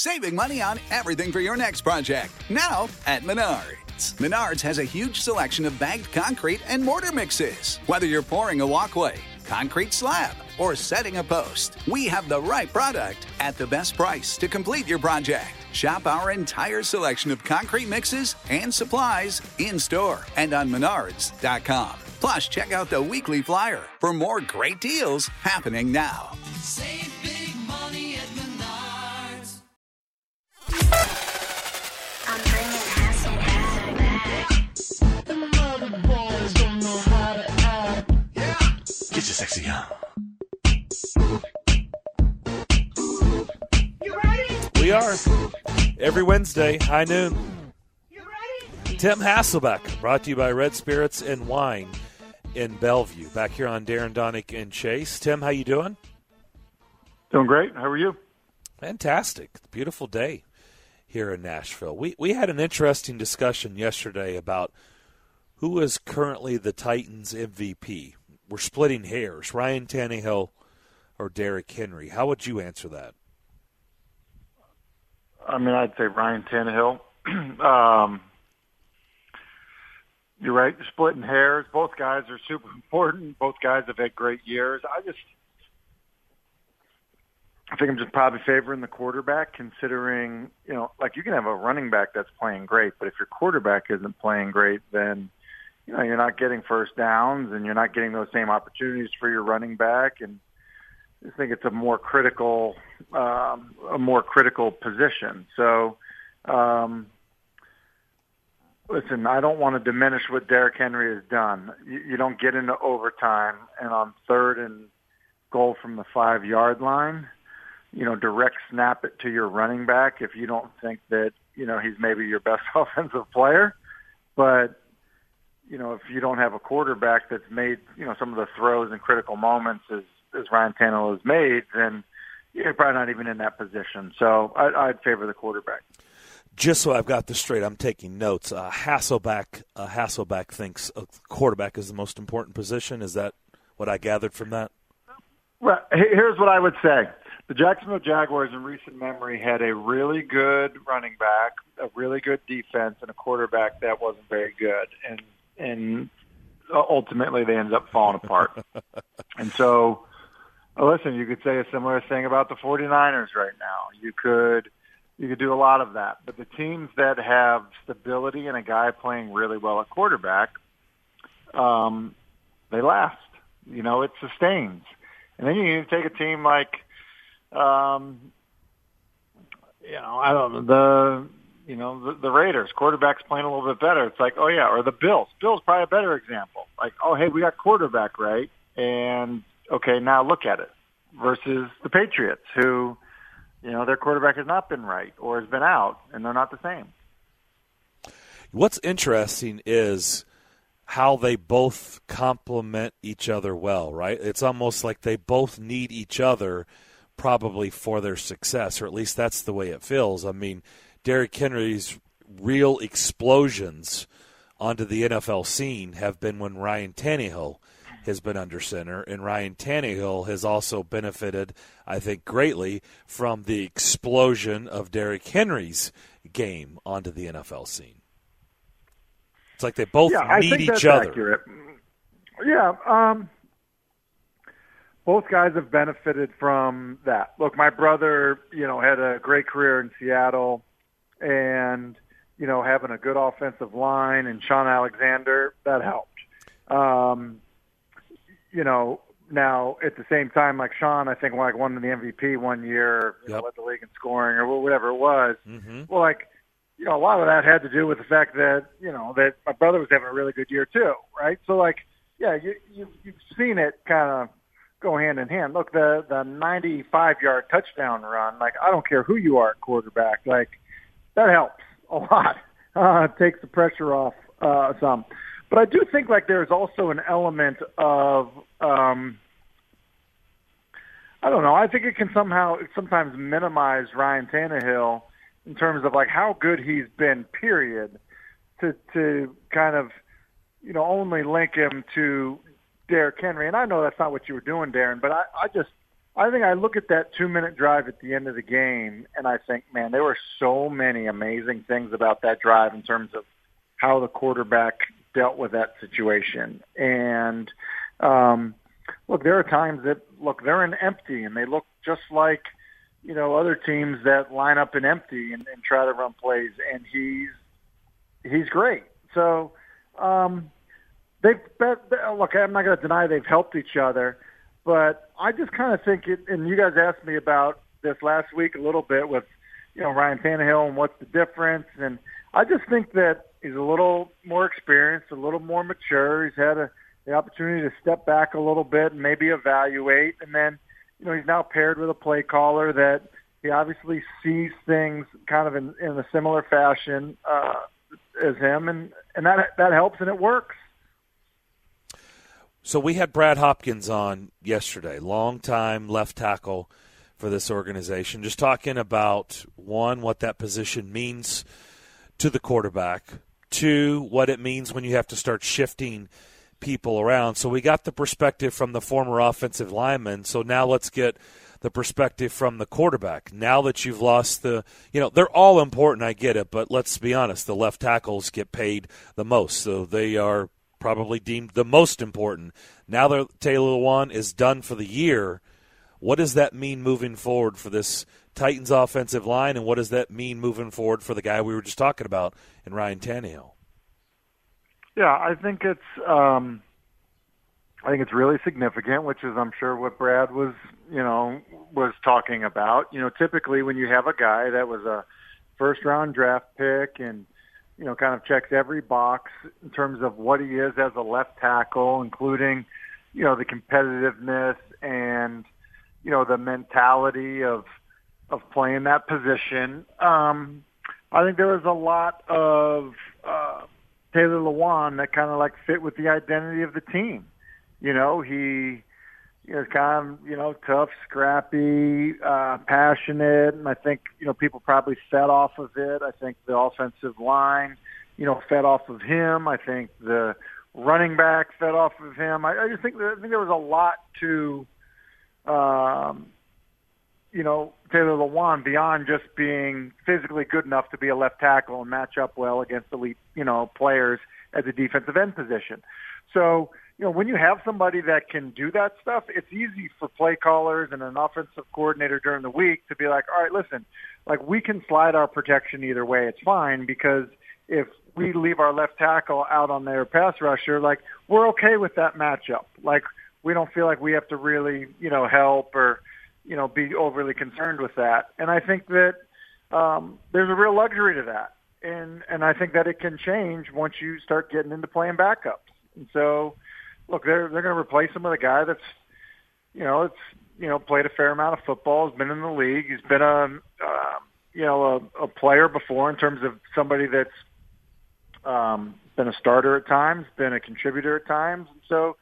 Saving money on everything for your next project. Now at Menards. Menards has a huge selection of bagged concrete and mortar mixes. Whether you're pouring a walkway, concrete slab, or setting a post, we have the right product at the best price to complete your project. Shop our entire selection of concrete mixes and supplies in-store and on Menards.com. Plus, check out the weekly flyer for more great deals happening now. Save big money at Menards. I'm bringing hassle back. Get your sexy on. You ready? We are. Every Wednesday, high noon. You ready? Tim Hasselbeck, brought to you by Red Spirits and Wine in Bellevue. Back here on Darren, Donick, and Chase. Tim, how you doing? Doing great. How are you? Fantastic. Beautiful day here in Nashville. We had an interesting discussion yesterday about who is currently the Titans MVP. We're splitting hairs, Ryan Tannehill or Derrick Henry. How would you answer that? I mean, I'd say Ryan Tannehill. You're right. You're splitting hairs. Both guys are super important. Both guys have had great years. I think I'm just probably favoring the quarterback, considering, like you can have a running back that's playing great, but if your quarterback isn't playing great, then, you're not getting first downs and you're not getting those same opportunities for your running back. And I think it's a more critical position. So, listen, I don't want to diminish what Derrick Henry has done. You don't get into overtime and on 3rd and goal from the 5-yard line, direct snap it to your running back if you don't think that, he's maybe your best offensive player. But, if you don't have a quarterback that's made, some of the throws in critical moments as Ryan Tannehill has made, then you're probably not even in that position. So I'd favor the quarterback. Just so I've got this straight, I'm taking notes. Hasselbeck thinks a quarterback is the most important position. Is that what I gathered from that? Well, here's what I would say. The Jacksonville Jaguars in recent memory had a really good running back, a really good defense, and a quarterback that wasn't very good. And ultimately they ended up falling apart. And so, listen, you could say a similar thing about the 49ers right now. You could do a lot of that. But the teams that have stability and a guy playing really well at quarterback, they last. It sustains. And then you need to take a team like, I don't know, the Raiders. Quarterback's playing a little bit better. It's like, oh, yeah, or the Bills. Bills probably a better example. Like, oh, hey, we got quarterback right, and, okay, now look at it. Versus the Patriots, who, their quarterback has not been right or has been out, and they're not the same. What's interesting is how they both complement each other well, right? It's almost like they both need each other probably for their success, or at least that's the way it feels. I mean, Derrick Henry's real explosions onto the NFL scene have been when Ryan Tannehill has been under center, and Ryan Tannehill has also benefited, I think, greatly from the explosion of Derrick Henry's game onto the NFL scene. It's like they both need each other. Accurate. Yeah, both guys have benefited from that. Look, my brother, had a great career in Seattle, and having a good offensive line and Sean Alexander, that helped. Now at the same time, like Sean, I think won the MVP one year, led the league in scoring or whatever it was. Mm-hmm. Well, a lot of that had to do with the fact that, that my brother was having a really good year too, right? So you've seen it kind of go hand in hand. Look, the 95-yard touchdown run, I don't care who you are at quarterback, that helps a lot. It takes the pressure off some. But I do think there's also an element of, I don't know, I think it can sometimes minimize Ryan Tannehill in terms of how good he's been, period, to kind of, only link him to Derrick Henry. And I know that's not what you were doing, Darren, but I I think I look at that 2-minute drive at the end of the game, and I think, man, there were so many amazing things about that drive in terms of how the quarterback dealt with that situation. And look, there are times that they're in empty, and they look just like other teams that line up in empty and try to run plays, and he's great. So look, I'm not going to deny they've helped each other, but I just kind of think it, and you guys asked me about this last week a little bit with, Ryan Tannehill and what's the difference. And I just think that he's a little more experienced, a little more mature. He's had the opportunity to step back a little bit and maybe evaluate. And then, he's now paired with a play caller that he obviously sees things kind of in a similar fashion as him. And that helps and it works. So we had Brad Hopkins on yesterday, longtime left tackle for this organization, just talking about, one, what that position means to the quarterback, two, what it means when you have to start shifting people around. So we got the perspective from the former offensive lineman, so now let's get the perspective from the quarterback. Now that you've lost they're all important, I get it, but let's be honest, the left tackles get paid the most, so they are probably deemed the most important. Now that Taylor Lewan is done for the year, what does that mean moving forward for this Titans offensive line, and what does that mean moving forward for the guy we were just talking about in Ryan Tannehill? Yeah, I think it's really significant, which is I'm sure what Brad was talking about. Typically when you have a guy that was a first-round draft pick and kind of checks every box in terms of what he is as a left tackle, including, the competitiveness and, the mentality of playing that position. I think there was a lot of Taylor Lewan that kind of fit with the identity of the team. He is kind of, tough, scrappy, passionate, and I think, people probably fed off of it. I think the offensive line, fed off of him. I think the running back fed off of him. I just think there was a lot to, Taylor Lewan beyond just being physically good enough to be a left tackle and match up well against elite, players at the defensive end position. So, when you have somebody that can do that stuff, it's easy for play callers and an offensive coordinator during the week to be like, all right, listen, we can slide our protection either way. It's fine, because if we leave our left tackle out on their pass rusher, we're okay with that matchup. We don't feel like we have to really, help or, be overly concerned with that. And I think that there's a real luxury to that. And I think that it can change once you start getting into playing backups. And so, look, they're going to replace him with a guy that's, played a fair amount of football, has been in the league. He's been a player before in terms of somebody that's been a starter at times, been a contributor at times. And so,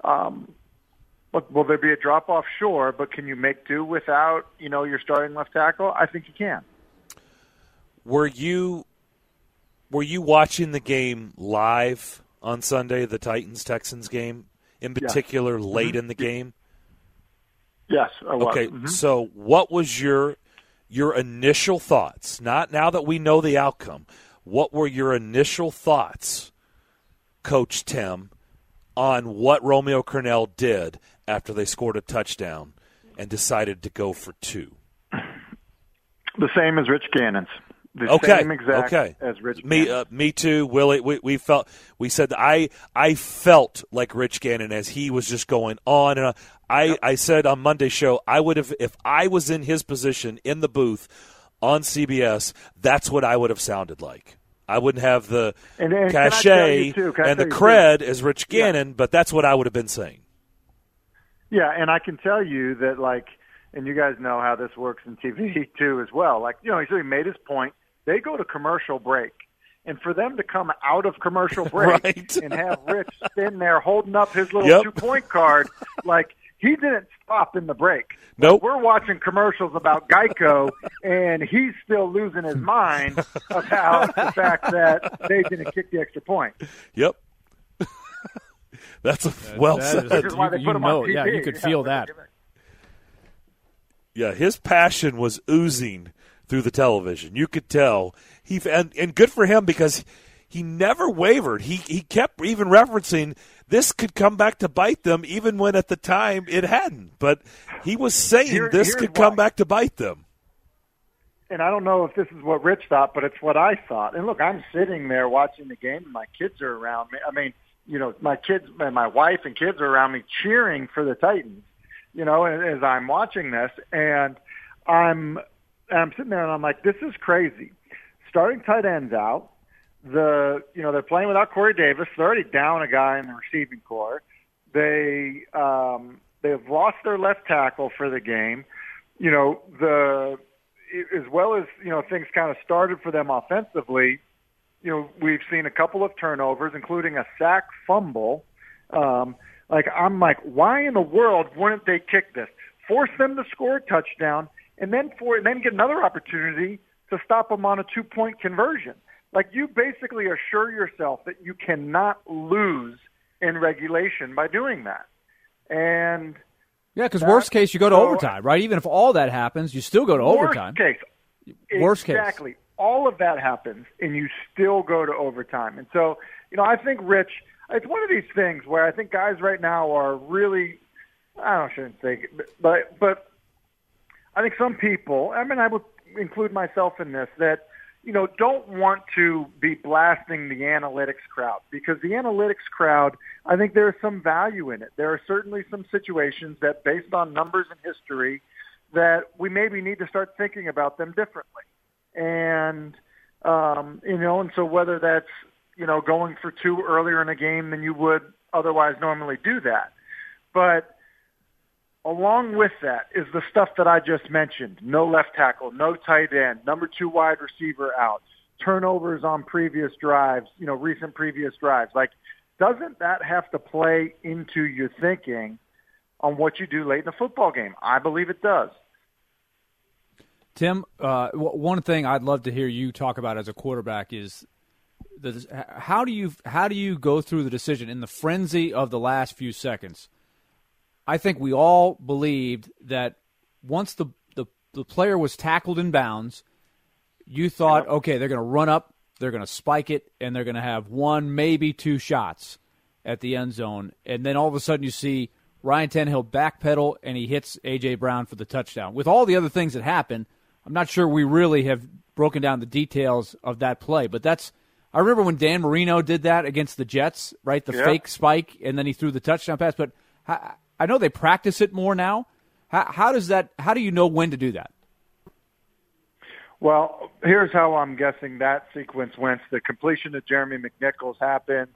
look, will there be a drop-off? Sure, but can you make do without, your starting left tackle? I think you can. Were you watching the game live on Sunday, the Titans-Texans game, in particular late in the game? Yes, I was. Okay, so what was your initial thoughts? Not now that we know the outcome. What were your initial thoughts, Coach Tim, on what Romeo Crennel did after they scored a touchdown and decided to go for two? The same as Rich Gannon's. Same exact as Rich Gannon. Me too, Willie. We said that I felt like Rich Gannon as he was just going on and on. I said on Monday's show, I would have, if I was in his position in the booth on CBS, that's what I would have sounded like. I wouldn't have the cachet and the cred as Rich Gannon, but that's what I would have been saying. Yeah, and I can tell you that, and you guys know how this works in TV too as well. He made his point. They go to commercial break. And for them to come out of commercial break right. and have Rich stand there holding up his little 2-point card, he didn't stop in the break. Nope. We're watching commercials about Geico, and he's still losing his mind about the fact that they didn't kick the extra point. Yep. That's well said. Which is why they put him on TV. Yeah, you could feel that. Yeah, his passion was oozing through the television. You could tell. And good for him because he never wavered. He kept even referencing this could come back to bite them even when at the time it hadn't. But he was saying this could come back to bite them. And I don't know if this is what Rich thought, but it's what I thought. And look, I'm sitting there watching the game, and my kids are around me. I mean, my kids and my wife and kids are around me cheering for the Titans, as I'm watching this. And I'm sitting there, and I'm like, this is crazy. Starting tight ends out. They're playing without Corey Davis. They're already down a guy in the receiving corps. They've lost their left tackle for the game. As well as, things kind of started for them offensively, we've seen a couple of turnovers, including a sack fumble. I'm like, why in the world wouldn't they kick this? Force them to score a touchdown and then get another opportunity to stop them on a 2-point conversion. Like, you basically assure yourself that you cannot lose in regulation by doing that. And yeah, because worst case, you go to overtime, right? Even if all that happens, you still go to overtime. Worst case. Exactly. All of that happens, and you still go to overtime. And so, I think, Rich, it's one of these things where I think guys right now are really, I shouldn't say, but I think some people, I would include myself in this, that, don't want to be blasting the analytics crowd, because the analytics crowd, I think there's some value in it. There are certainly some situations that, based on numbers and history, that we maybe need to start thinking about them differently. And, and so whether that's, going for 2 earlier in a game than you would otherwise normally do that. But along with that is the stuff that I just mentioned. No left tackle, no tight end, number 2 wide receiver out, turnovers on previous drives, recent previous drives. Like, doesn't that have to play into your thinking on what you do late in the football game? I believe it does. Tim, one thing I'd love to hear you talk about as a quarterback is how do you go through the decision in the frenzy of the last few seconds? I think we all believed that once the player was tackled in bounds, you thought, okay, they're going to run up, they're going to spike it, and they're going to have 1, maybe 2 shots at the end zone. And then all of a sudden you see Ryan Tannehill backpedal, and he hits A.J. Brown for the touchdown. With all the other things that happened, I'm not sure we really have broken down the details of that play. But I remember when Dan Marino did that against the Jets, right? The fake spike, and then he threw the touchdown pass. But I know they practice it more now. How do you know when to do that? Well, here's how I'm guessing that sequence went. The completion of Jeremy McNichols happens.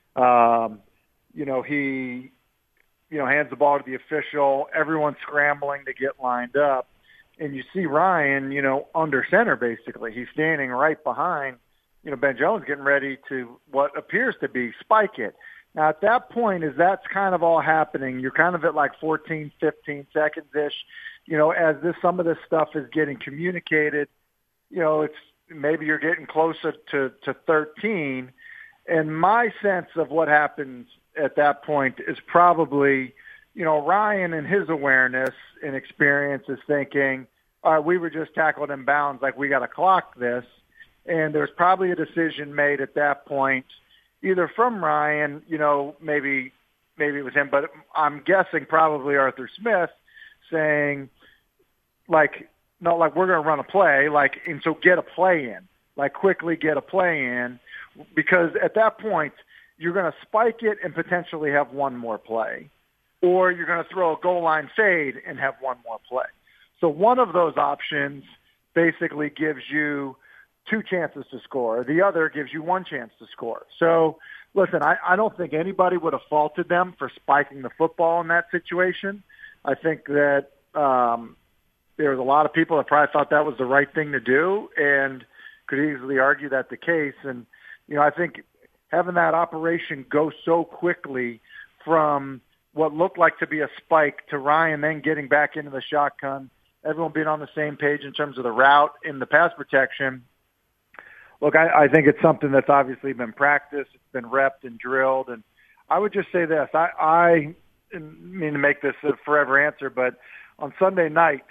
He hands the ball to the official. Everyone's scrambling to get lined up. And you see Ryan, under center basically. He's standing right behind, Ben Jones getting ready to what appears to be spike it. Now, at that point, as that's kind of all happening, you're kind of at like 14, 15 seconds-ish, as some of this stuff is getting communicated, it's maybe you're getting closer to 13. And my sense of what happens at that point is probably, Ryan in his awareness and experience is thinking, all right, we were just tackled in bounds, like we got to clock this. And there's probably a decision made at that point, either from Ryan, maybe it was him, but I'm guessing probably Arthur Smith saying, we're going to run a play, and so get a play in, quickly get a play in, because at that point, you're going to spike it and potentially have one more play, or you're going to throw a goal line fade and have one more play. So one of those options basically gives you 2 chances to score. The other gives you 1 chance to score. So, listen, I don't think anybody would have faulted them for spiking the football in that situation. I think that there was a lot of people that probably thought that was the right thing to do and could easily argue that the case. And, I think having that operation go so quickly from what looked like to be a spike to Ryan then getting back into the shotgun, everyone being on the same page in terms of the route and the pass protection. Look, I think it's something that's obviously been practiced, it's been repped and drilled, and I would just say this. I mean to make this a forever answer, but on Sunday night,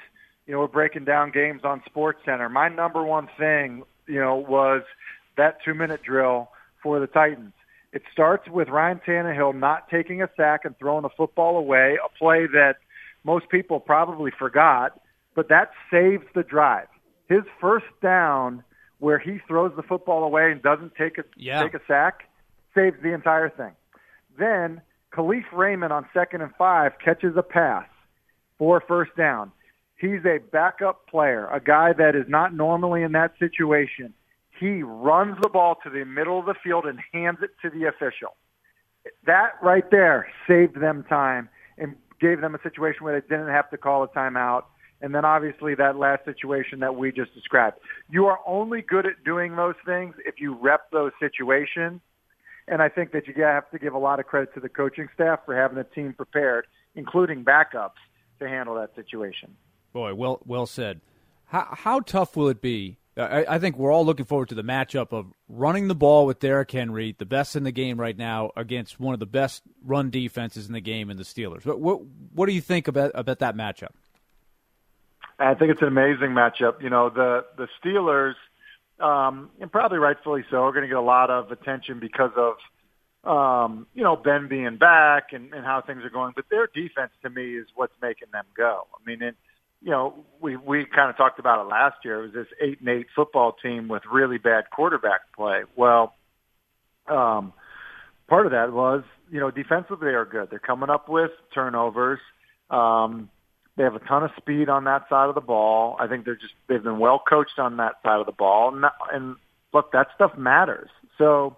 we're breaking down games on SportsCenter. My number one thing, was that 2-minute drill for the Titans. It starts with Ryan Tannehill not taking a sack and throwing the football away, a play that most people probably forgot, but that saves the drive. His first down where he throws the football away and doesn't take a sack saves the entire thing. Then Khalif Raymond on 2nd and 5 catches a pass for first down. He's a backup player, a guy that is not normally in that situation. He runs the ball to the middle of the field and hands it to the official. That right there saved them time and gave them a situation where they didn't have to call a timeout. And then obviously that last situation that we just described. You are only good at doing those things if you rep those situations. And I think that you have to give a lot of credit to the coaching staff for having a team prepared, including backups, to handle that situation. Boy, well said. How tough will it be? I think we're all looking forward to the matchup of running the ball with Derrick Henry, the best in the game right now, against one of the best run defenses in the game in the Steelers. What do you think about that matchup? I think it's an amazing matchup. The Steelers, and probably rightfully so, are going to get a lot of attention because of, Ben being back and how things are going. But their defense, to me, is what's making them go. I mean, we kind of talked about it last year. It was this 8-8 football team with really bad quarterback play. Well, part of that was, defensively they are good. They're coming up with turnovers. They have a ton of speed on that side of the ball. I think they've been well coached on that side of the ball. And look, that stuff matters. So,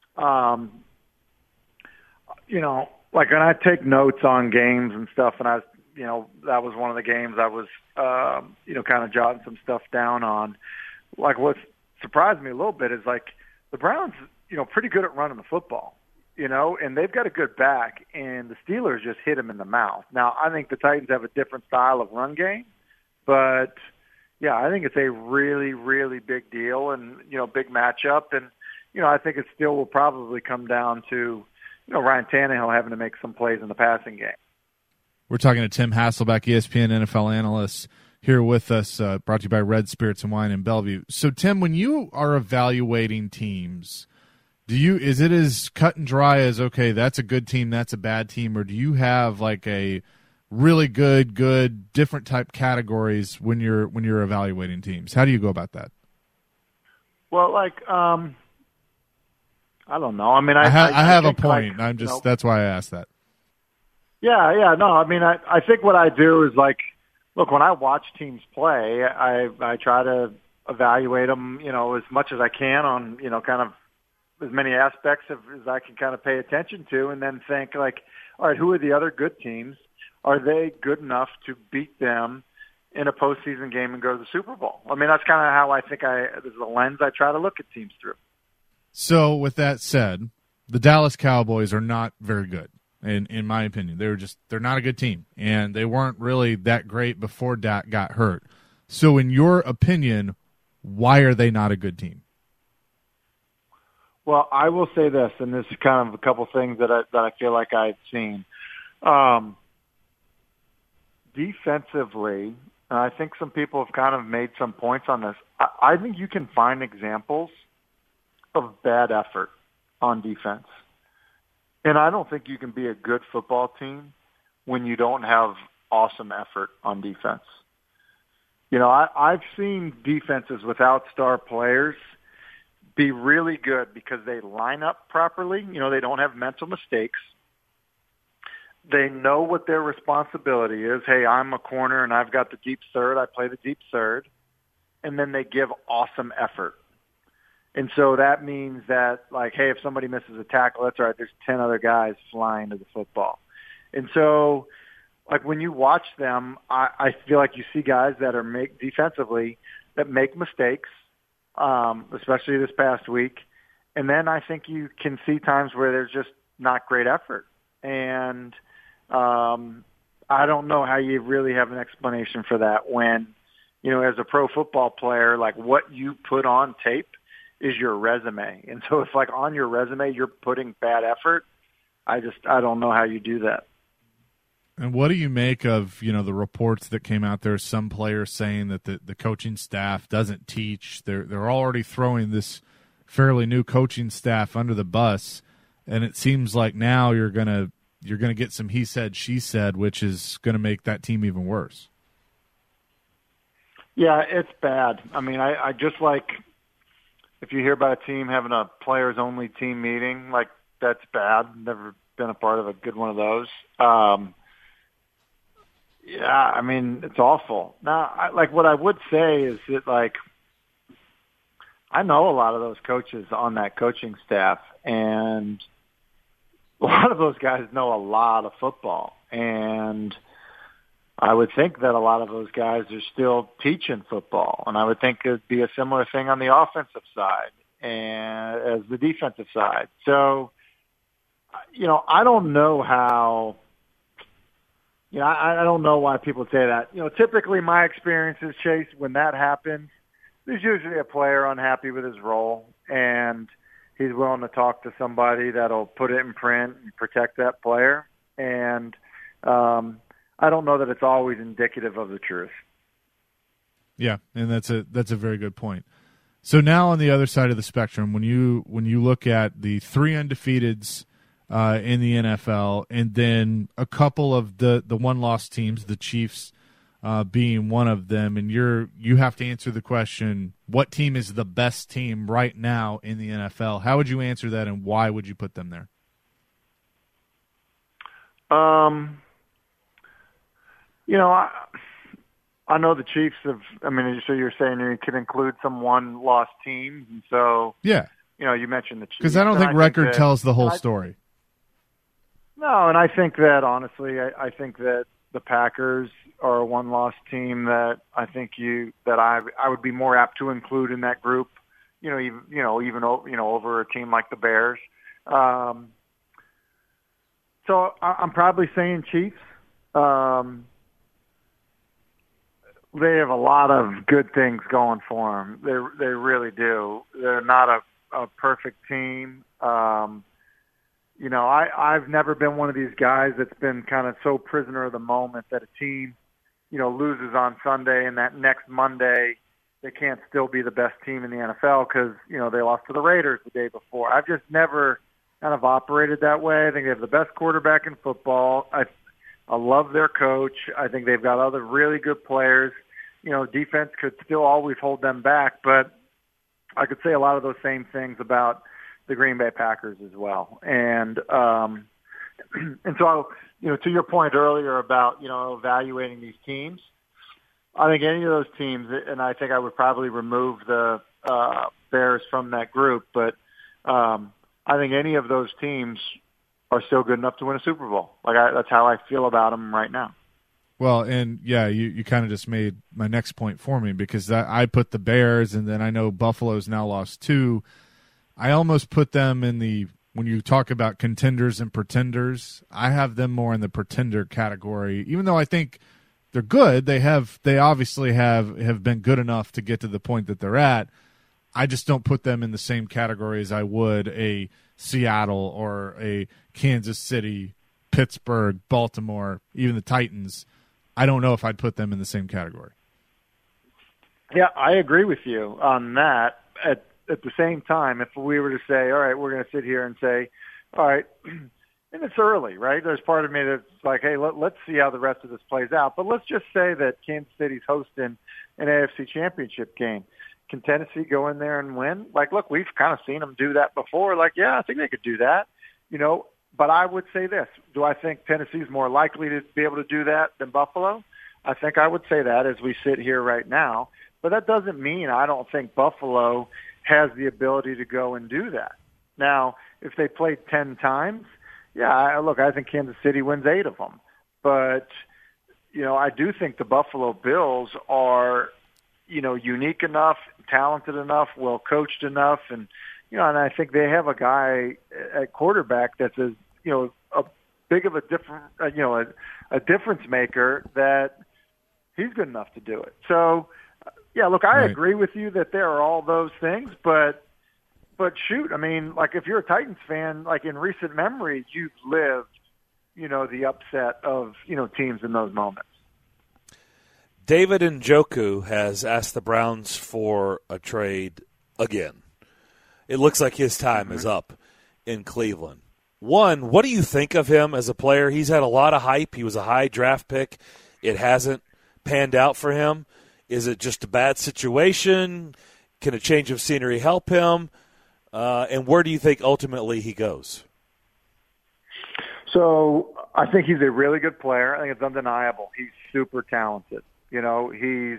like when I take notes on games and stuff, and that was one of the games I was, kind of jotting some stuff down on. Like what surprised me a little bit is like the Browns, pretty good at running the football, and they've got a good back, and the Steelers just hit them in the mouth. Now, I think the Titans have a different style of run game, but yeah, I think it's a really, really big deal and, big matchup. And, I think it still will probably come down to, Ryan Tannehill having to make some plays in the passing game. We're talking to Tim Hasselbeck, ESPN NFL analyst, here with us, brought to you by Red Spirits and Wine in Bellevue. So, Tim, when you are evaluating teams, is it as cut and dry as, okay, that's a good team, that's a bad team, or do you have like a really good, different type categories when you're evaluating teams? How do you go about that? Well, I don't know. I mean, I have a point. I'm just that's why I asked that. Yeah. No, I mean, I think what I do is look, when I watch teams play, I try to evaluate them, as much as I can on, kind of as many aspects as I can kind of pay attention to, and then think all right, who are the other good teams? Are they good enough to beat them in a postseason game and go to the Super Bowl? I mean, that's kind of how I think this is the lens I try to look at teams through. So with that said, the Dallas Cowboys are not very good. In my opinion, they're not a good team, and they weren't really that great before Dak got hurt. So in your opinion, why are they not a good team? Well, I will say this, and this is kind of a couple things that I feel like I've seen. Defensively, and I think some people have kind of made some points on this, I think you can find examples of bad effort on defense. And I don't think you can be a good football team when you don't have awesome effort on defense. I've seen defenses without star players be really good because they line up properly. They don't have mental mistakes. They know what their responsibility is. Hey, I'm a corner and I've got the deep third. I play the deep third. And then they give awesome effort. And so that means that, hey, if somebody misses a tackle, that's all right. There's 10 other guys flying to the football. And so, when you watch them, I feel like you see guys that are defensively that make mistakes, especially this past week. And then I think you can see times where there's just not great effort. And I don't know how you really have an explanation for that when, as a pro football player, what you put on tape is your resume. And so if on your resume you're putting bad effort, I don't know how you do that. And what do you make of, the reports that came out there, some players saying that the coaching staff doesn't teach. They're already throwing this fairly new coaching staff under the bus, and it seems like now you're going to get some he said, she said, which is going to make that team even worse. Yeah, it's bad. I mean, I just like if you hear about a team having a players-only team meeting, like that's bad. Never been a part of a good one of those. Yeah, I mean, it's awful. Now, what I would say is that, I know a lot of those coaches on that coaching staff, and a lot of those guys know a lot of football. And I would think that a lot of those guys are still teaching football. And I would think it would be a similar thing on the offensive side and as the defensive side. So, I don't know how... I don't know why people say that. Typically my experience is, Chase, when that happens, there's usually a player unhappy with his role, and he's willing to talk to somebody that'll put it in print and protect that player. And I don't know that it's always indicative of the truth. Yeah, and that's a very good point. So now on the other side of the spectrum, when you look at the 3 undefeateds in the NFL, and then a couple of the one-loss teams, the Chiefs being one of them, and you have to answer the question, what team is the best team right now in the NFL? How would you answer that, and why would you put them there? I know the Chiefs have. I mean, so you're saying you could include some one-loss teams, and so yeah, you mentioned the Chiefs because I don't think record tells the whole story. No, and I think that honestly, I think that the Packers are a one-loss team that I think I would be more apt to include in that group. Even over a team like the Bears. So I'm probably saying Chiefs. They have a lot of good things going for them. They really do. They're not a perfect team. I've never been one of these guys that's been kind of so prisoner of the moment that a team, loses on Sunday and that next Monday they can't still be the best team in the NFL because, they lost to the Raiders the day before. I've just never kind of operated that way. I think they have the best quarterback in football. I love their coach. I think they've got other really good players. Defense could still always hold them back, but I could say a lot of those same things about the Green Bay Packers as well. And so, to your point earlier about, evaluating these teams, I think any of those teams, and I think I would probably remove the Bears from that group, but I think any of those teams are still good enough to win a Super Bowl. That's how I feel about them right now. Well, and yeah, you kind of just made my next point for me because I put the Bears, and then I know Buffalo's now lost 2. I almost put them when you talk about contenders and pretenders, I have them more in the pretender category, even though I think they're good. They obviously have been good enough to get to the point that they're at. I just don't put them in the same category as I would a Seattle or a Kansas City, Pittsburgh, Baltimore, even the Titans. I don't know if I'd put them in the same category. Yeah, I agree with you on that. At the same time, if we were to say, all right, we're going to sit here and say, all right, and it's early, right? There's part of me that's like, hey, let's see how the rest of this plays out. But let's just say that Kansas City's hosting an AFC Championship game. Can Tennessee go in there and win? Look, we've kind of seen them do that before. Yeah, I think they could do that, But I would say this. Do I think Tennessee's more likely to be able to do that than Buffalo? I think I would say that as we sit here right now. But that doesn't mean I don't think Buffalo has the ability to go and do that. Now, if they played 10 times, I think Kansas City wins 8 of them. But, I do think the Buffalo Bills are, unique enough, talented enough, well-coached enough, and and I think they have a guy at quarterback that's a big of a different, a difference maker that he's good enough to do it. So, I agree with you that there are all those things, but shoot, I mean, if you're a Titans fan, in recent memory, you've lived the upset of, teams in those moments. David Njoku has asked the Browns for a trade again. It looks like his time is up in Cleveland. One, what do you think of him as a player? He's had a lot of hype. He was a high draft pick. It hasn't panned out for him. Is it just a bad situation? Can a change of scenery help him? And where do you think ultimately he goes? So I think he's a really good player. I think it's undeniable. He's super talented. He's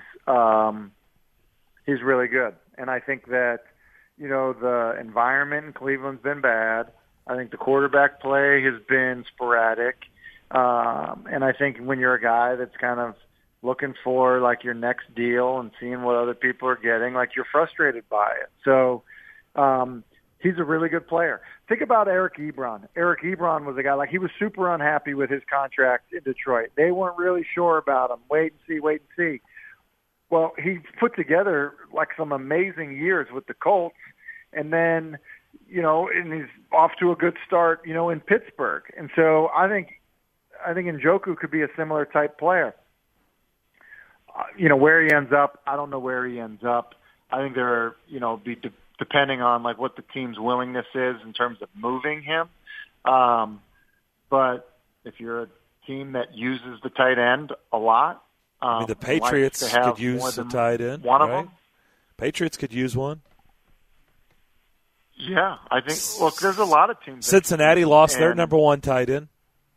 really good. And I think that, the environment in Cleveland's been bad. I think the quarterback play has been sporadic. And I think when you're a guy that's kind of looking for, like, your next deal and seeing what other people are getting, like, you're frustrated by it. So he's a really good player. Think about Eric Ebron. Eric Ebron was a guy, he was super unhappy with his contract in Detroit. They weren't really sure about him. Wait and see. Well, he put together, some amazing years with the Colts. And then, and he's off to a good start, in Pittsburgh. And so I think Njoku could be a similar type player. Where he ends up, I don't know where he ends up. I think there are, depending on what the team's willingness is in terms of moving him. But if you're a team that uses the tight end a lot, the Patriots could use a tight end. One right? of them. Patriots could use one. Yeah, I think. Look, there's a lot of teams. Cincinnati lost their number one tight end.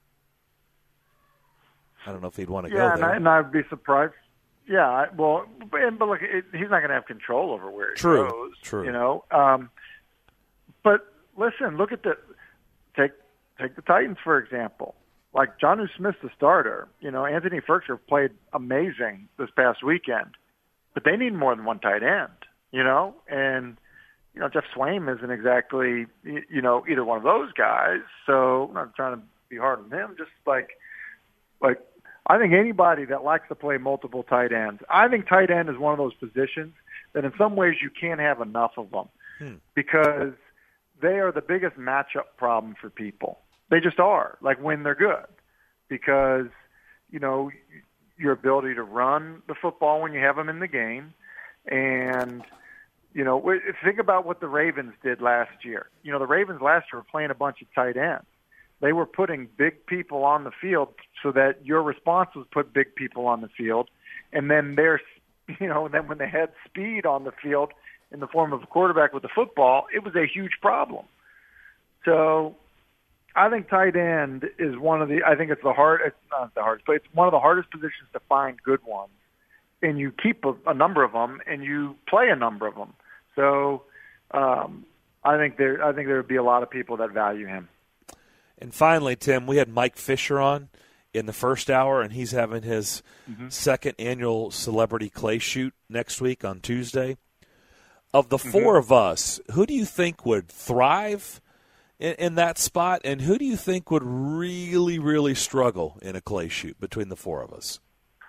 I don't know if he'd want to go there. And I'd be surprised. Yeah, but look, he's not going to have control over where he goes. True. But listen, look at take the Titans for example. Jonnu Smith's the starter. Anthony Firkser played amazing this past weekend, but they need more than one tight end. And Jeff Swaim isn't exactly either one of those guys. So I'm not trying to be hard on him. Just like I think anybody that likes to play multiple tight ends, I think tight end is one of those positions that in some ways you can't have enough of them because they are the biggest matchup problem for people. They just are, when they're good, because, your ability to run the football when you have them in the game. And, think about what the Ravens did last year. The Ravens last year were playing a bunch of tight ends. They were putting big people on the field so that your response was put big people on the field. And then then when they had speed on the field in the form of a quarterback with the football, it was a huge problem. So I think tight end is it's not the hardest, but it's one of the hardest positions to find good ones. And you keep a number of them and you play a number of them. So I think there would be a lot of people that value him. And finally, Tim, we had Mike Fisher on in the first hour, and he's having his second annual Celebrity Clay Shoot next week on Tuesday. Of the four of us, who do you think would thrive in that spot, and who do you think would really, really struggle in a clay shoot between the four of us?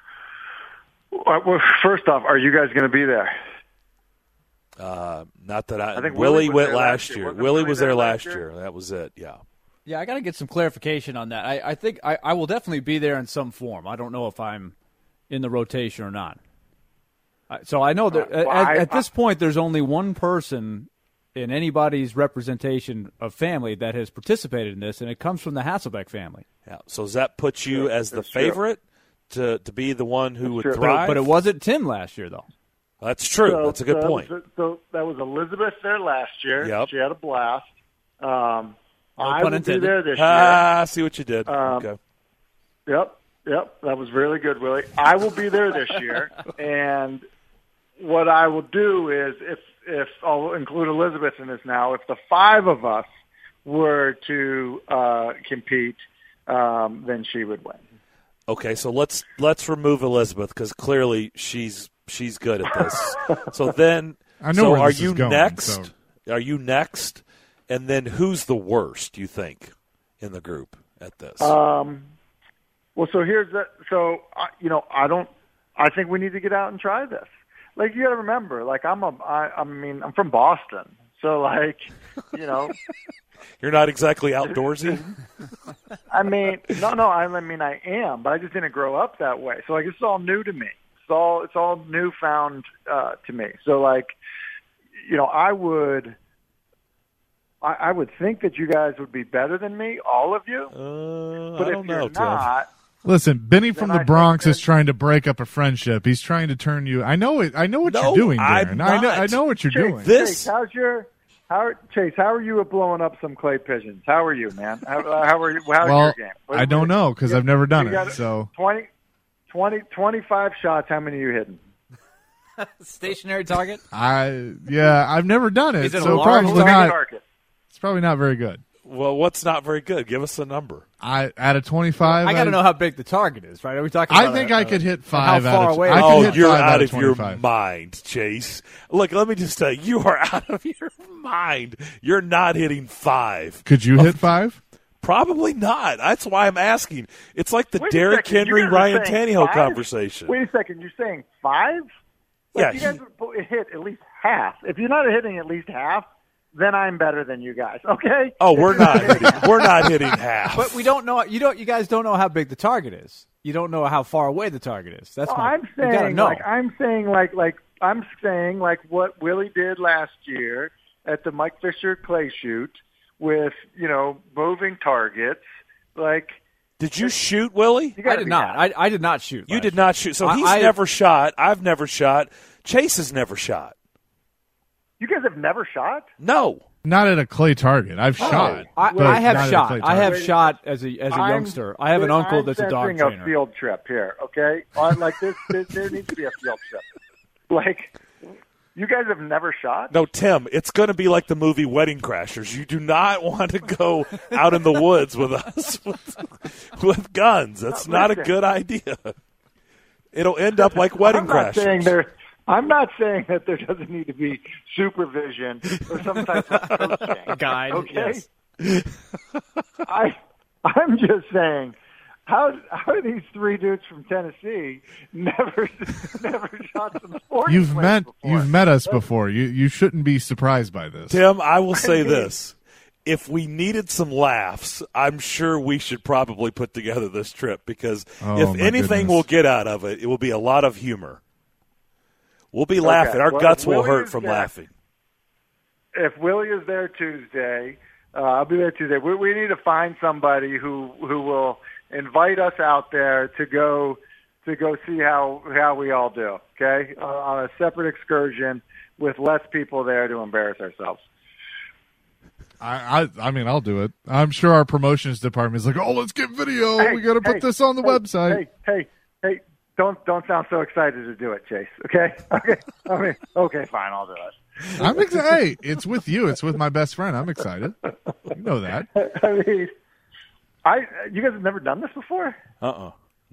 Well, first off, are you guys going to be there? Not that I think Willie went last year. Willie was there last year. That was it, yeah. Yeah, I got to get some clarification on that. I think I will definitely be there in some form. I don't know if I'm in the rotation or not. So I know that at this point there's only one person in anybody's representation of family that has participated in this, and it comes from the Hasselbeck family. Yeah. So does that put you as the favorite to be the one who would thrive? But it wasn't Tim last year, though. That's true. That's a good point. So that was Elizabeth there last year. Yep. She had a blast. I will be there this year. I see what you did. Okay. Yep. That was really good, Willie. I will be there this year, and what I will do is, if I'll include Elizabeth in this now, if the five of us were to compete, then she would win. Okay, so let's remove Elizabeth because clearly she's good at this. So then, I know where are this you is going, next? so. Are you next? And then who's the worst, you think, in the group at this? Well, so here's that. So I think we need to get out and try this. You got to remember, I'm from Boston, so You're not exactly outdoorsy. I mean, no. I mean, I am, but I just didn't grow up that way. So like, it's all new to me. It's all newfound to me. So like, I would think that you guys would be better than me, all of you. But if you're not, listen, Benny from the I Bronx think is trying to break up a friendship. He's trying to turn you. I know it. I know what No, you're doing, I'm Darren. not. I know what you're doing. This- Chase, how are you at blowing up some clay pigeons? How are you, man? How are you? How's Well, your game? I don't know because I've never done you got it. So 25 shots. How many are you hitting? Stationary target. I've never done it. Is it a so large probably not. Target. It's probably not very good. Well, what's not very good? Give us a number. Out of 25, I got to know how big the target is, right? Are we talking? About I think I could hit 5. how far out of, away? I could Oh, hit you're 5 out of your 25. mind, Chase. Look, let me just tell you, you are out of your mind. You're not hitting 5. Could you hit 5? Probably not. That's why I'm asking. It's like the Wait a Derrick second, you Henry, guys are Ryan saying Tannehill 5? conversation. Wait a second. You're saying 5? Yeah, You guys would hit at least half. If you're not hitting at least half, then I'm better than you guys. Okay? Oh, we're not hitting. We're not hitting half. But we don't know. You guys don't know how big the target is. You don't know how far away the target is. That's I'm you gotta saying know. I'm saying what Willie did last year at the Mike Fisher clay shoot with moving targets. Like, Did you shoot, Willie? you I gotta did be not. happy. I did not shoot. You last did year. not shoot. So he's I- never shot. I've never shot. Chase has never shot. You guys have never shot? No. Not at a clay target. I've shot. but I have not at a shot. clay I have target. shot as a youngster. I have an uncle I'm that's a dog sensing trainer. a field trip here, okay? Like this, there needs to be a field trip. Like, you guys have never shot? No, Tim, it's going to be like the movie Wedding Crashers. You do not want to go out in the woods with us with guns. That's not a good idea. It'll end up like Wedding Crashers. I'm not saying that there doesn't need to be supervision or some type of coaching. Guide, Okay? yes. I'm just saying, how are these 3 dudes from Tennessee never shot some sports? You've met us before. You shouldn't be surprised by this. Tim, I will say this. If we needed some laughs, I'm sure we should probably put together this trip because if my anything goodness. we'll get out of it, it will be a lot of humor. We'll be laughing. Our Well, guts will Willie hurt is from there. laughing. If Willie is there Tuesday, I'll be there Tuesday. We need to find somebody who will invite us out there to go see how we all do. Okay, on a separate excursion with less people there to embarrass ourselves. I mean, I'll do it. I'm sure our promotions department is like, oh, let's get video. Hey, We got to put this on the website. Hey! Don't sound so excited to do it, Chase. Okay. I mean, okay, fine, I'll do it. I'm excited. Hey, it's with you. It's with my best friend. I'm excited. You know that. I mean, you guys have never done this before? No.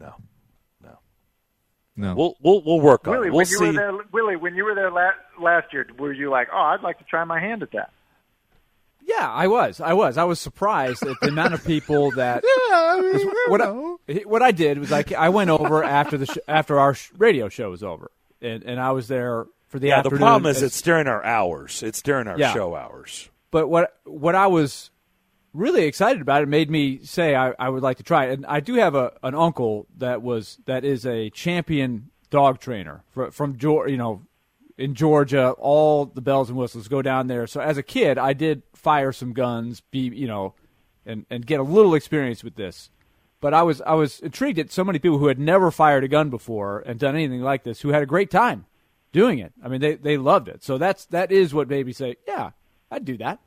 No. We'll work on Willie, it. We'll see. When you were there last year, were you like, oh, I'd like to try my hand at that? Yeah, I was. I was surprised at the amount of people that. Yeah, I mean, What I did was I went over after our radio show was over, and I was there for the Yeah, the afternoon. problem is it's during our hours. It's during our Yeah. show hours. But what I was really excited about, it made me say I would like to try it. And I do have an uncle that is a champion dog trainer from Georgia, in Georgia. All the bells and whistles go down there. So as a kid, I did fire some guns, and get a little experience with this. But I was intrigued at so many people who had never fired a gun before and done anything like this, who had a great time doing it. I mean, they loved it. So that is what made me say, yeah, I'd do that.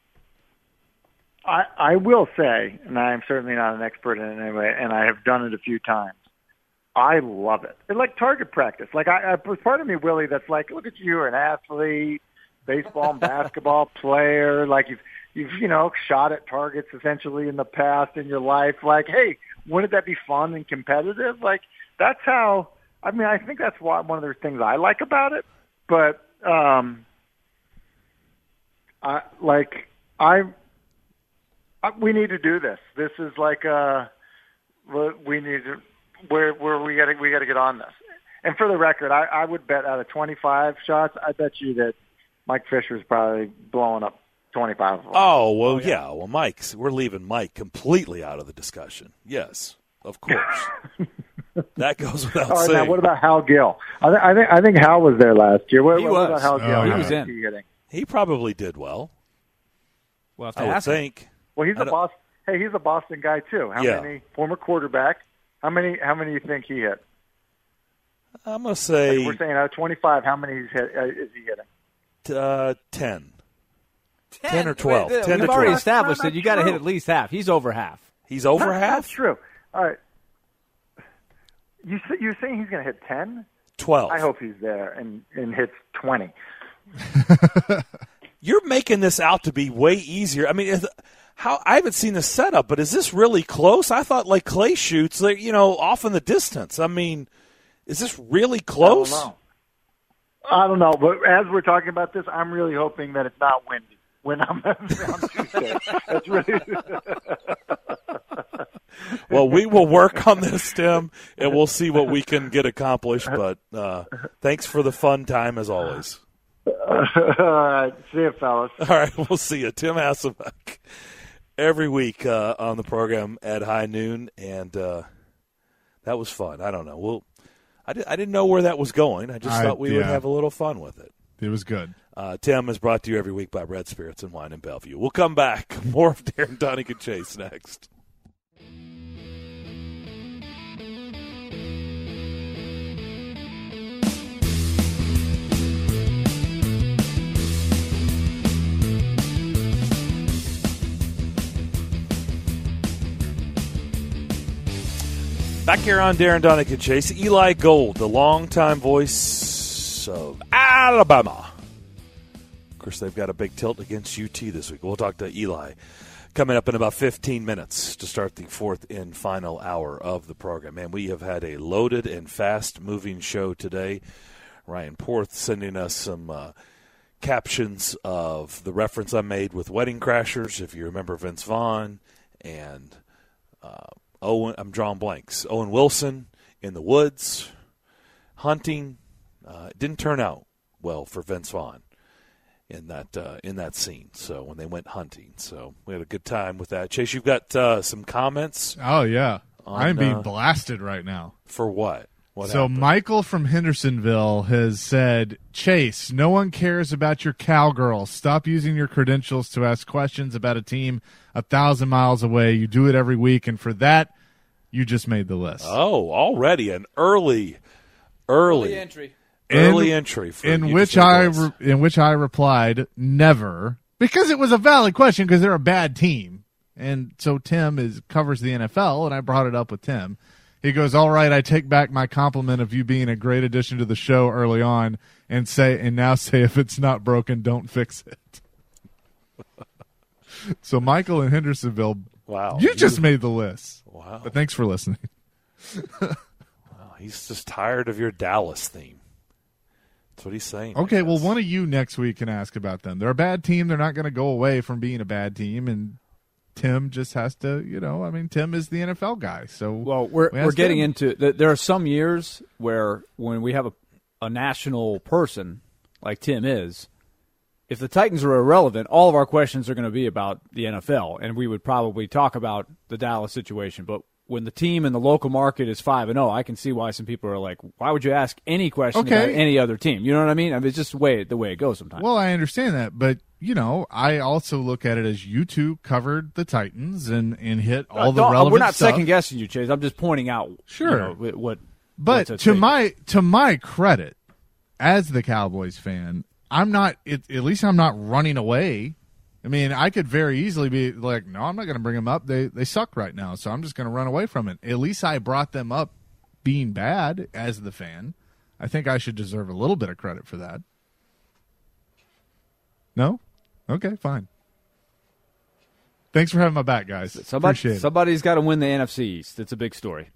I will say, and I'm certainly not an expert in it anyway, and I have done it a few times. I love it. It's like target practice. Like there's part of me, Willie, that's like, look at you, you're an athlete, baseball and basketball player. Like you've shot at targets essentially in the past in your life. Like, hey, wouldn't that be fun and competitive? Like that's how. I mean, I think that's one of the things I like about it. But we need to do this. This is like we need to where we got to get on this. And for the record, I would bet out of 25 shots, I bet you that Mike Fisher's probably blowing up 25 of them. Oh, well, yeah. Well, we're leaving Mike completely out of the discussion. Yes, of course. That goes without All right, saying. now what about Hal Gill? I think Hal was there last year. What about Hal Gill? He How was much in. he hitting? He probably did well, Well, I would think. Well, he's a Boston guy too. How Yeah. many former quarterback? How many do you think he hit? I'm going to say Like we're saying out of 25, how many is he hitting? 10. 10 or 12. Wait, 10 to we've already 12. established That's that you got to true. hit at least half. He's over half. He's over half? That's true. All right. You're saying he's going to hit 10? 12. I hope he's there and hits 20. You're making this out to be way easier. I mean, I haven't seen the setup, but is this really close? I thought like clay shoots, like, off in the distance. I mean, is this really close? I don't know. But as we're talking about this, I'm really hoping that it's not windy when I'm on Tuesday. That's really. Well, we will work on this, Tim, and we'll see what we can get accomplished. But thanks for the fun time, as always. All right. See you, fellas. All right, we'll see you. Tim Hasselbeck every week on the program at high noon, and that was fun. I don't know. I didn't know where that was going. I just thought we would have a little fun with it. It was good. Tim is brought to you every week by Red Spirits and Wine in Bellevue. We'll come back. More of Darren Donigan Chase next. Back here on Darren Donigan Chase, Eli Gold, the longtime voice of Alabama. Of course, they've got a big tilt against UT this week. We'll talk to Eli coming up in about 15 minutes to start the fourth and final hour of the program. Man, we have had a loaded and fast-moving show today. Ryan Porth sending us some captions of the reference I made with Wedding Crashers, if you remember Vince Vaughn, and Owen, I'm drawing blanks. Owen Wilson in the woods, hunting. It didn't turn out well for Vince Vaughn in that scene. So when they went hunting, so we had a good time with that. Chase, you've got some comments. Oh yeah, I'm being blasted right now. For what? What So happened? Michael from Hendersonville has said, Chase, no one cares about your cowgirls. Stop using your credentials to ask questions about a team 1,000 miles away. You do it every week, and for that, you just made the list. Oh, already an early entry. Early entry. For in you which to say this. in which I replied, never, because it was a valid question because they're a bad team. And so Tim covers the NFL, and I brought it up with Tim. He goes, all right, I take back my compliment of you being a great addition to the show early on and now say if it's not broken, don't fix it. So Michael in Hendersonville, Wow. you just made the list. Wow. But thanks for listening. He's just tired of your Dallas theme. That's what he's saying. I Okay, well, guess. one of you next week can ask about them. They're a bad team. They're not going to go away from being a bad team, and Tim just has to, Tim is the NFL guy. So Well, we're asked getting him. into there are some years where when we have a national person like Tim is, if the Titans are irrelevant, all of our questions are going to be about the NFL, and we would probably talk about the Dallas situation. But when the team in the local market is 5-0, I can see why some people are like, why would you ask any question Okay. about any other team? You know what I mean? It's just the way it goes sometimes. Well, I understand that, but I also look at it as you two covered the Titans and hit all the relevant we're not stuff. second guessing you, Chase. I'm just pointing out, Sure. what. But what's at stake. to my credit, as the Cowboys fan, I'm not. At least I'm not running away. I mean, I could very easily be like, no, I'm not going to bring them up. They suck right now, so I'm just going to run away from it. At least I brought them up being bad as the fan. I think I should deserve a little bit of credit for that. No? Okay, fine. Thanks for having my back, guys. Appreciate it. Somebody's got to win the NFC East. It's a big story.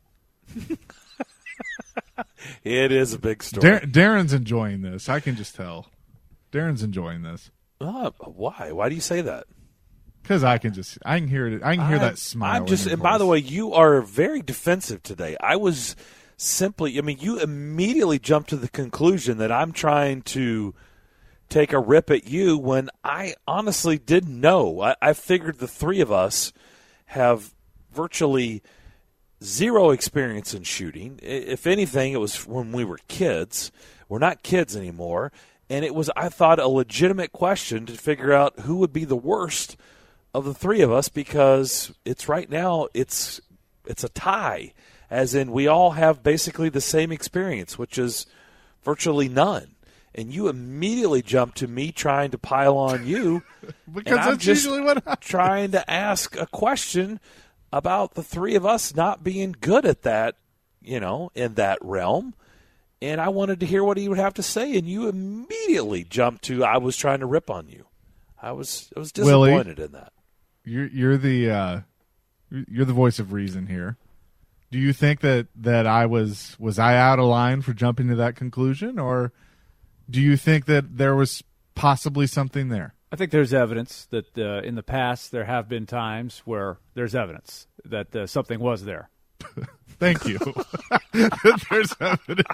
It is a big story. Darren's enjoying this. I can just tell. Darren's enjoying this. Why? Why do you say that? Because I can hear it. I can hear that smile. I'm just, in your and by the voice. way, you are very defensive today. I was simply, you immediately jumped to the conclusion that I'm trying to take a rip at you when I honestly didn't know. I figured the three of us have virtually zero experience in shooting. If anything, it was when we were kids. We're not kids anymore. And it was, I thought, a legitimate question to figure out who would be the worst of the three of us, because it's right now it's a tie, as in we all have basically the same experience, which is virtually none. And you immediately jump to me trying to pile on you because I'm that's just usually what happens. trying to ask a question about the three of us not being good at that, in that realm. And I wanted to hear what he would have to say, and you immediately jumped to, I was trying to rip on you. I was disappointed in that. You're the voice of reason here. Do you think that I was I out of line for jumping to that conclusion, or do you think that there was possibly something there? I think there's evidence that in the past there have been times where there's evidence that something was there. Thank you. There's evidence.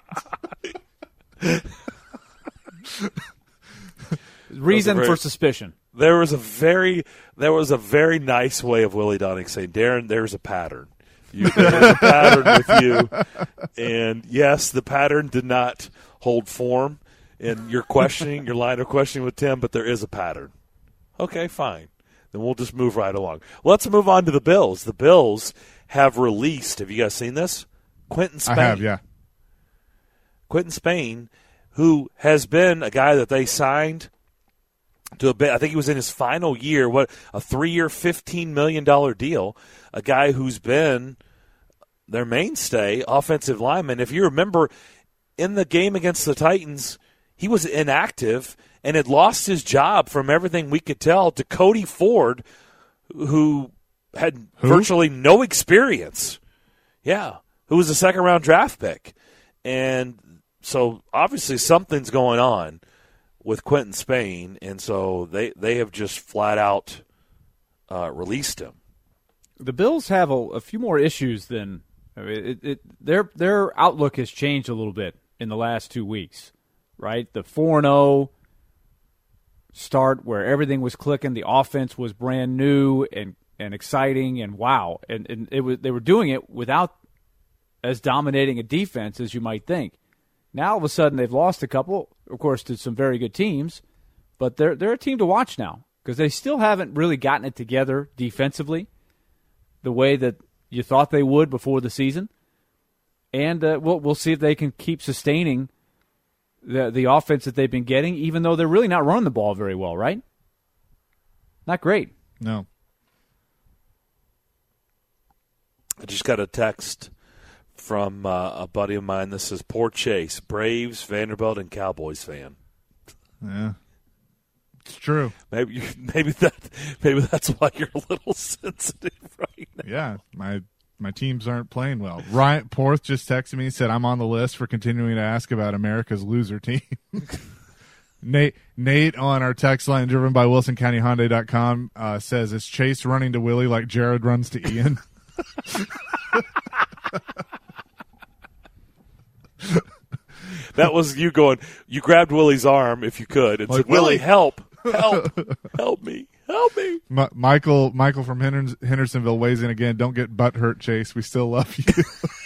Reason for suspicion. There was a very nice way of Willie Donning saying, Darren, there's a pattern. There's a pattern with you. And yes, the pattern did not hold form in your line of questioning with Tim, but there is a pattern. Okay, fine. Then we'll just move right along. Let's move on to the Bills. The Bills have released, have you guys seen this? Quentin Spain. I have, yeah. Quentin Spain, who has been a guy that they signed to a bit. I think he was in his final year, a 3-year, $15 million deal, a guy who's been their mainstay offensive lineman. If you remember, in the game against the Titans, he was inactive and had lost his job, from everything we could tell, to Cody Ford, who had virtually no experience. Yeah, who was a second-round draft pick. And so obviously something's going on with Quentin Spain, and so they have just flat out released him. The Bills have a few more issues than their outlook has changed a little bit in the last 2 weeks, right? The 4-0 start where everything was clicking, the offense was brand new and exciting, and wow, and they were doing it without as dominating a defense as you might think. Now all of a sudden they've lost a couple, of course, to some very good teams, but they're a team to watch now because they still haven't really gotten it together defensively the way that you thought they would before the season. And we'll see if they can keep sustaining the offense that they've been getting, even though they're really not running the ball very well, right? Not great. No. I just got a text from a buddy of mine. This is poor Chase, Braves, Vanderbilt, and Cowboys fan. Yeah, it's true. Maybe that's why you're a little sensitive right now. Yeah, my teams aren't playing well. Ryan Porth just texted me and said I'm on the list for continuing to ask about America's loser team. Nate on our text line, driven by WilsonCountyHyundai.com, says, is Chase running to Willie like Jared runs to Ian? That was you going, you grabbed Willie's arm, if you could, and said, Willie, help me. Michael from Hendersonville weighs in again. Don't get butt hurt, Chase. We still love you.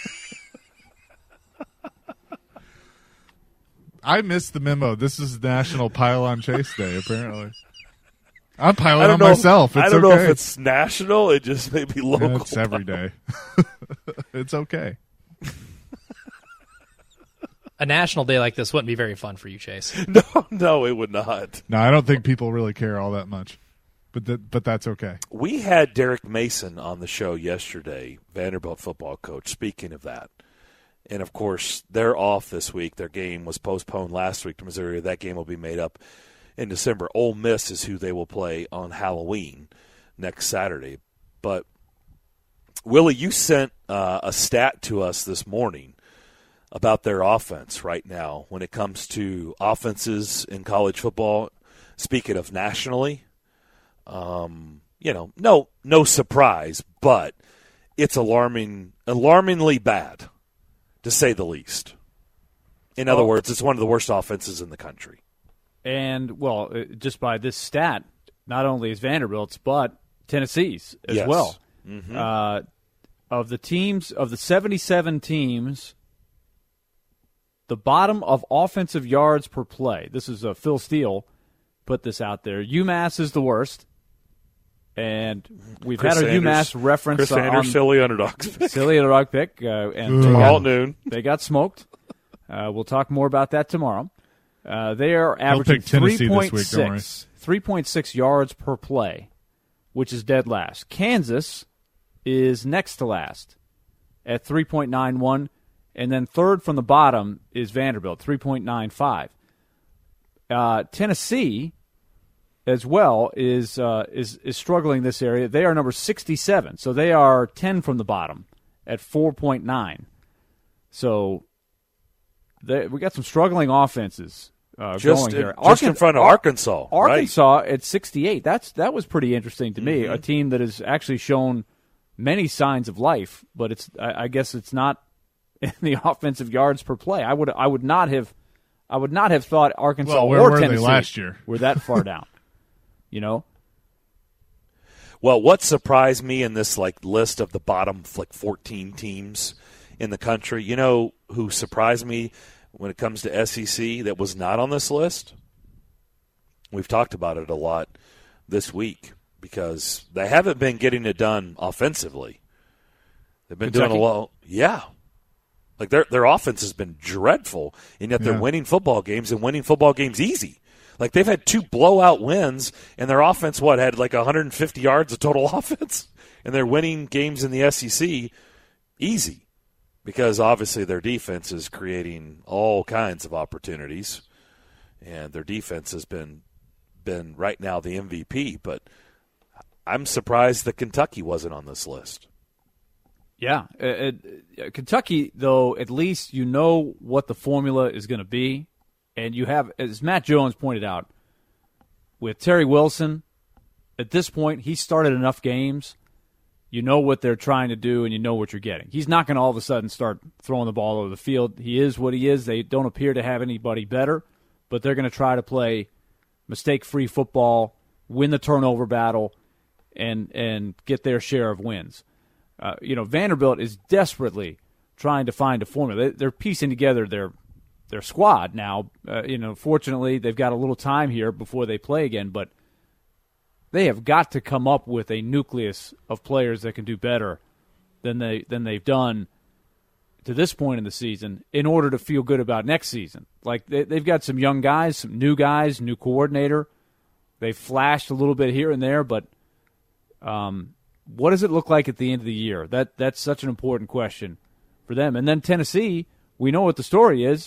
I missed the memo. This is National Pile on Chase Day, apparently. I'm piling on myself. It's I don't okay. know if it's national. It just may be local. Yeah, it's every day. It's okay. A national day like this wouldn't be very fun for you, Chase. No, it would not. No, I don't think people really care all that much. But that's okay. We had Derek Mason on the show yesterday, Vanderbilt football coach, speaking of that. And, of course, they're off this week. Their game was postponed last week to Missouri. That game will be made up in December. Ole Miss is who they will play on Halloween next Saturday. But, Willie, you sent a stat to us this morning about their offense right now when it comes to offenses in college football. Speaking of nationally, no surprise, but it's alarmingly bad, to say the least. In other words, it's one of the worst offenses in the country. And, well, just by this stat, not only is Vanderbilt's, but Tennessee's as Yes. well. Mm-hmm. Of the 77 teams, the bottom of offensive yards per play, this is Phil Steele put this out there. UMass is the worst. And we've Chris had a Sanders, UMass reference Chris Sanders, silly underdogs. silly underdog pick. And Tomorrow at noon. they got smoked. We'll talk more about that tomorrow. They are averaging pick Tennessee this week, don't worry. 3.6 yards per play, which is dead last. Kansas is next to last at 3.91, and then third from the bottom is Vanderbilt, 3.95. Tennessee, as well, is struggling this area. They are number 67, so they are 10 from the bottom at 4.9. So we got some struggling offenses Just going here. in front of Arkansas. Arkansas at 68. That was pretty interesting to me. Mm-hmm. A team that has actually shown many signs of life, but I guess it's not in the offensive yards per play. I would not have thought Arkansas Well, where or were they Tennessee last year? were that far down. You know? Well, what surprised me in this list of the bottom 14 teams in the country, you know who surprised me when it comes to SEC that was not on this list? We've talked about it a lot this week because they haven't been getting it done offensively. They've been Kentucky? doing a lot. Yeah. Like their offense has been dreadful, and yet they're winning football games and winning football games easy. Like they've had 2 blowout wins, and their offense had 150 yards of total offense, and they're winning games in the SEC easy because obviously their defense is creating all kinds of opportunities, and their defense has been right now the MVP. But I'm surprised that Kentucky wasn't on this list. Yeah. Kentucky, though, at least you know what the formula is going to be. And you have, as Matt Jones pointed out, with Terry Wilson, at this point, he started enough games. You know what they're trying to do, and you know what you're getting. He's not going to all of a sudden start throwing the ball over the field. He is what he is. They don't appear to have anybody better, but they're going to try to play mistake-free football, win the turnover battle, and get their share of wins. Vanderbilt is desperately trying to find a formula. They're piecing together their squad now. Fortunately, they've got a little time here before they play again, but they have got to come up with a nucleus of players that can do better than they've done to this point in the season in order to feel good about next season. Like they've got some young guys, some new guys, new coordinator. They've flashed a little bit here and there, but what does it look like at the end of the year? That's such an important question for them. And then Tennessee, we know what the story is.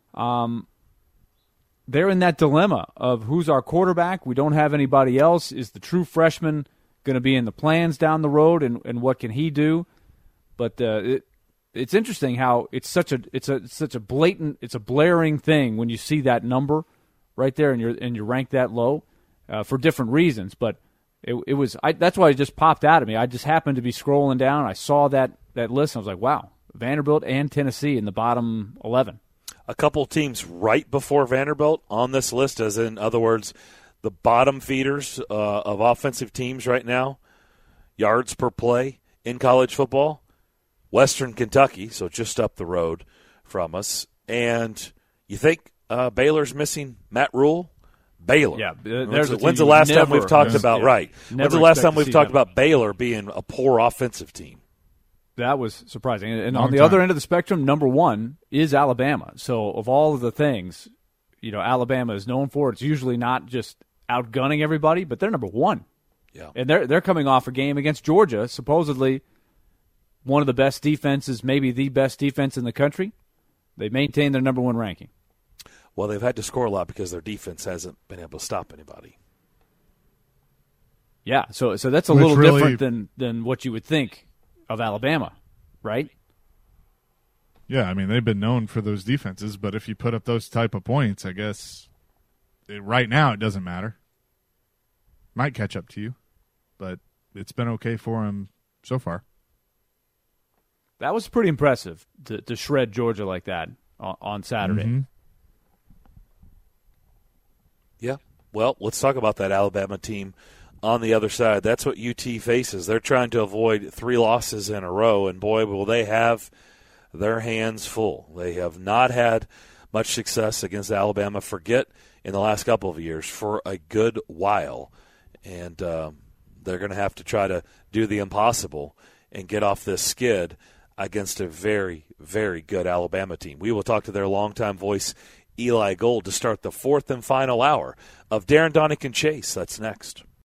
They're in that dilemma of who's our quarterback. We don't have anybody else. Is the true freshman going to be in the plans down the road, and what can he do? But it's interesting how it's such a blatant, it's a blaring thing when you see that number right there and you rank that low for different reasons. But it was that's why it just popped out at me. I just happened to be scrolling down. I saw that list, and I was like, wow, Vanderbilt and Tennessee in the bottom 11. A couple teams right before Vanderbilt on this list, as in other words, the bottom feeders of offensive teams right now, yards per play in college football, Western Kentucky, so just up the road from us. And you think Baylor's missing Matt Rule? Baylor. Yeah, when's the last time we've talked about When's the last time we've talked about Baylor being a poor offensive team? That was surprising. And on the other end of the spectrum, number one is Alabama. So of all of the things, Alabama is known for, it's usually not just outgunning everybody, but they're number one. Yeah. And they're coming off a game against Georgia, supposedly one of the best defenses, maybe the best defense in the country. They maintain their number one ranking. Well, they've had to score a lot because their defense hasn't been able to stop anybody. Yeah, so that's a little different than what you would think of Alabama, right? Yeah, I mean, they've been known for those defenses, but if you put up those type of points, I guess right now it doesn't matter. Might catch up to you, but it's been okay for them so far. That was pretty impressive to shred Georgia like that on Saturday. Mm-hmm. Yeah. Well, let's talk about that Alabama team on the other side. That's what UT faces. They're trying to avoid 3 losses in a row, and boy, will they have their hands full. They have not had much success against Alabama, forget in the last couple of years, for a good while. And they're going to have to try to do the impossible and get off this skid against a very, very good Alabama team. We will talk to their longtime voice, Eli Gold, to start the 4th and final hour of Darren, Donick, and Chase. That's next.